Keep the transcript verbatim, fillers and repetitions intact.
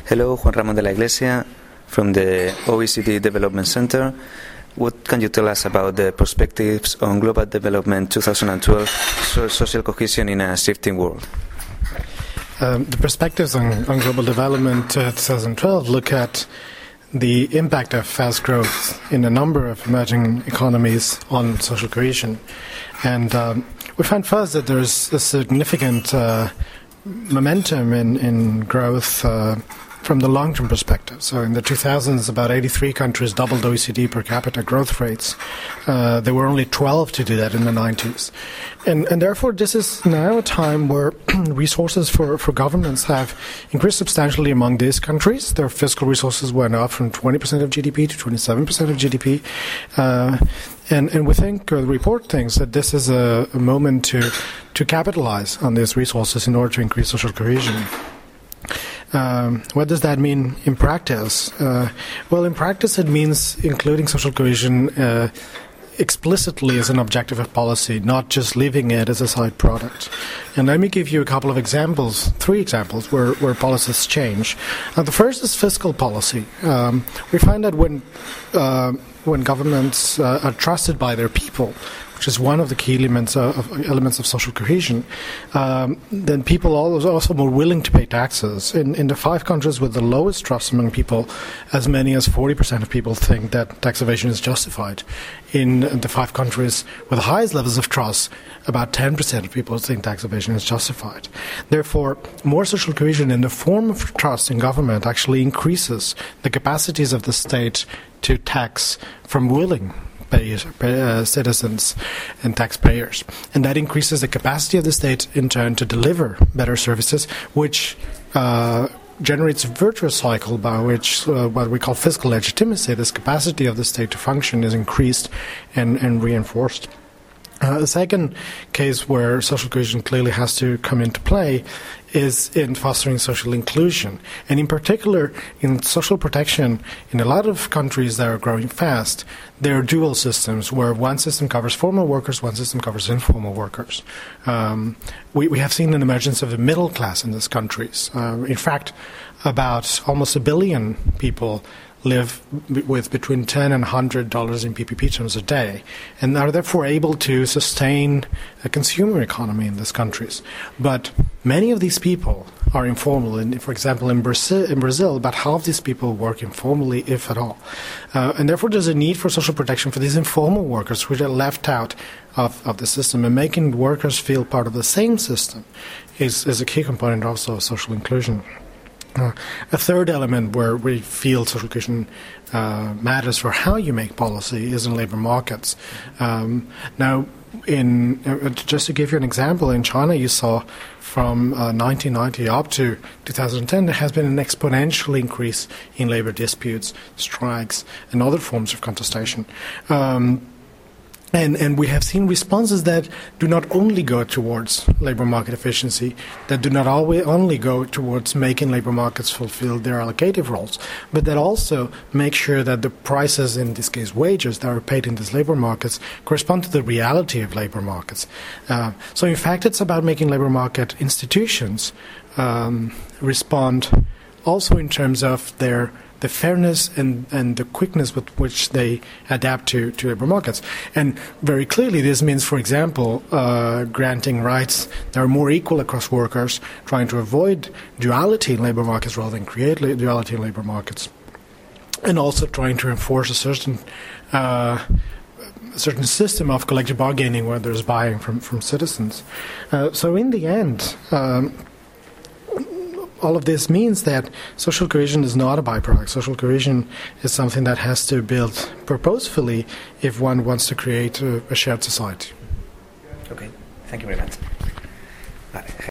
Hello, Juan Ramón de la Iglesia from the O E C D Development Center. What can you tell us about the perspectives on global development twenty twelve, so social cohesion in a shifting world? Um, the perspectives on, on global development uh, twenty twelve look at the impact of fast growth in a number of emerging economies on social cohesion. And um, we find first that there's a significant uh, momentum in, in growth uh, from the long-term perspective. So in the two thousands, about eighty-three countries doubled O E C D per capita growth rates. Uh, there were only twelve to do that in the nineties. And, and therefore, this is now a time where resources for, for governments have increased substantially among these countries. Their fiscal resources went up from twenty percent of G D P to twenty-seven percent of G D P. Uh, and, and we think, uh, the report thinks that this is a, a moment to, to capitalize on these resources in order to increase social cohesion. Um, what does that mean in practice? Uh, well, in practice, it means including social cohesion uh, explicitly as an objective of policy, not just leaving it as a side product. And let me give you a couple of examples, three examples, where, where policies change. Uh, the first is fiscal policy. Um, we find that when uh, when governments uh, are trusted by their people, which is one of the key elements of, of elements of social cohesion, um, then people are also more willing to pay taxes. In, in the five countries with the lowest trust among people, as many as forty percent of people think that tax evasion is justified. In the five countries with the highest levels of trust, about ten percent of people think tax evasion is justified. Therefore, more social cohesion in the form of trust in government actually increases the capacities of the state to tax from willing Pay, pay, uh, citizens and taxpayers. And that increases the capacity of the state, in turn, to deliver better services, which uh, generates a virtuous cycle by which uh, what we call fiscal legitimacy, this capacity of the state to function, is increased and, and reinforced. Uh, the second case where social cohesion clearly has to come into play is in fostering social inclusion. And in particular, in social protection, in a lot of countries that are growing fast, there are dual systems where one system covers formal workers, one system covers informal workers. Um, we, we have seen an emergence of the middle class in these countries. Uh, in fact, about almost a billion people live with between ten and one hundred dollars in P P P terms a day, and are therefore able to sustain a consumer economy in these countries. But many of these people are informal. And for example, in Brazil, in Brazil, about half these people work informally, if at all. Uh, and therefore, there's a need for social protection for these informal workers who are left out of, of the system. And making workers feel part of the same system is, is a key component also of social inclusion. Uh, a third element where we feel social cohesion uh, matters for how you make policy is in labor markets. Um, now, in uh, just to give you an example, in China you saw from uh, nineteen ninety up to two thousand ten there has been an exponential increase in labor disputes, strikes, and other forms of contestation. Um, And, and we have seen responses that do not only go towards labor market efficiency, that do not always only go towards making labor markets fulfill their allocative roles, but that also make sure that the prices, in this case wages, that are paid in these labor markets correspond to the reality of labor markets. Uh, so in fact, it's about making labor market institutions um, respond also in terms of their the fairness and, and the quickness with which they adapt to, to labor markets. And very clearly this means, for example, uh, granting rights that are more equal across workers, trying to avoid duality in labor markets rather than create duality in labor markets, and also trying to enforce a certain uh, a certain system of collective bargaining where there's buying from, from citizens. Uh, so in the end, um, all of this means that social cohesion is not a byproduct. Social cohesion is something that has to build purposefully if one wants to create a, a shared society. Okay, thank you very much.